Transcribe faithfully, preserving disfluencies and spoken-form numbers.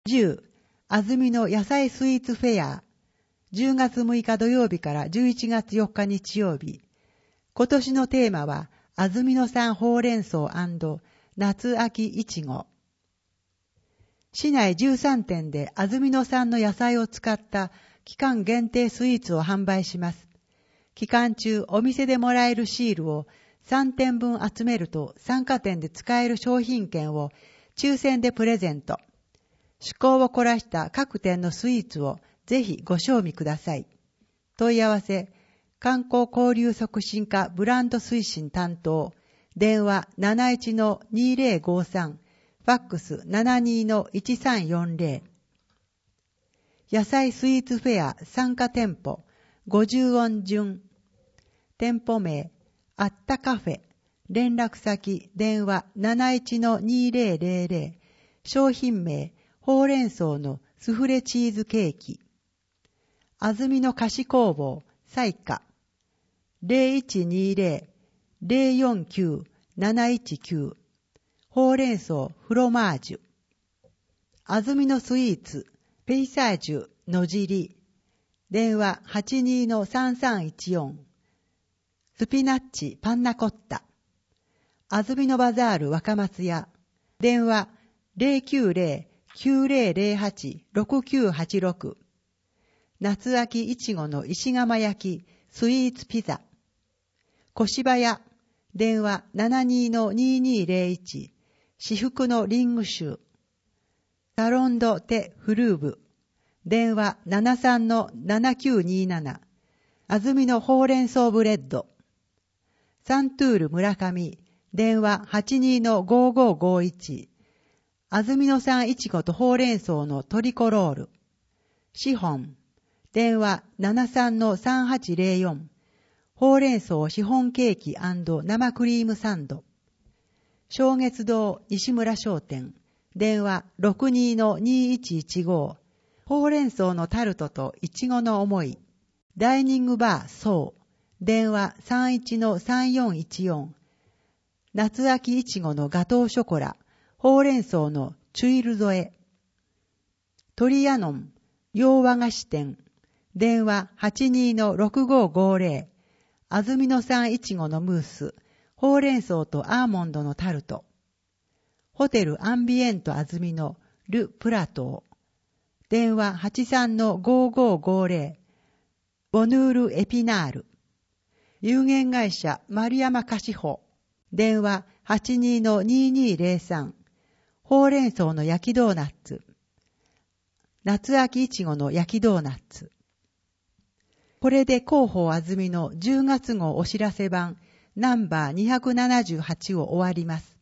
じゅう、安住の野菜スイーツフェア。じゅうがつむいか土曜日からじゅういちがつよっか日曜日。今年のテーマは、安住の産ほうれん草&夏秋いちご。市内じゅうさんてんで安住の産の野菜を使った期間限定スイーツを販売します。期間中、お店でもらえるシールをさんてんぶん集めると参加店で使える商品券を抽選でプレゼント。趣向を凝らした各店のスイーツをぜひご賞味ください。問い合わせ、観光交流促進課ブランド推進担当、電話 なないちのにぜろごさん、ファックス ななにのいちさんよんぜろ。野菜スイーツフェア参加店舗、ごじゅうおん順。店舗名、あったカフェ。連絡先、電話 なないちのにぜろぜろぜろ。商品名、ほうれん草のスフレチーズケーキ。安住の菓子工房、彩花。ゼロいちにゼロ ゼロよんきゅう なないちきゅう。ほうれん草フロマージュ。安住のスイーツ、ペイサージュのじり。電話 はちにのさんさんいちよん。スピナッチパンナコッタ。安住のバザール若松屋。電話 ゼロきゅうゼロ きゅうゼロゼロはち ろくきゅうはちろく。夏秋いちごの石窯焼きスイーツピザ。小芝屋。電話 ななにのににゼロいち。至福のリング酒。サロンド・テ・フルーブ。電話 ななさんのななきゅうになな。安住のほうれん草ブレッド。サントゥール村上。電話 はちにのごごごいち。安住の産いちごとほうれん草のトリコロール。シフォン。電話 ななさんのさんはちゼロよん。ほうれん草シフォンケーキ&生クリームサンド。正月堂西村商店。電話 ろくにのにいちいちご。ほうれん草のタルトといちごの思い。ダイニングバーソー。電話 さんいちのさんよんいちよん。夏秋いちごのガトーショコラ。ほうれん草のチュイル添え。トリアノン洋和菓子店。電話 はちにのろくごごゼロ。安住の産いちごのムース。ほうれん草とアーモンドのタルト。ホテルアンビエント安住のル・プラトー。電話 はちさんのごごごゼロ。ボヌール・エピナール。有限会社丸山菓子舗。電話 はちにのににゼロさん。ほうれん草の焼きドーナツ。夏秋いちごの焼きドーナツ。これで広報安住のじゅうがつ号お知らせ版ナンバーにひゃくななじゅうはちを終わります。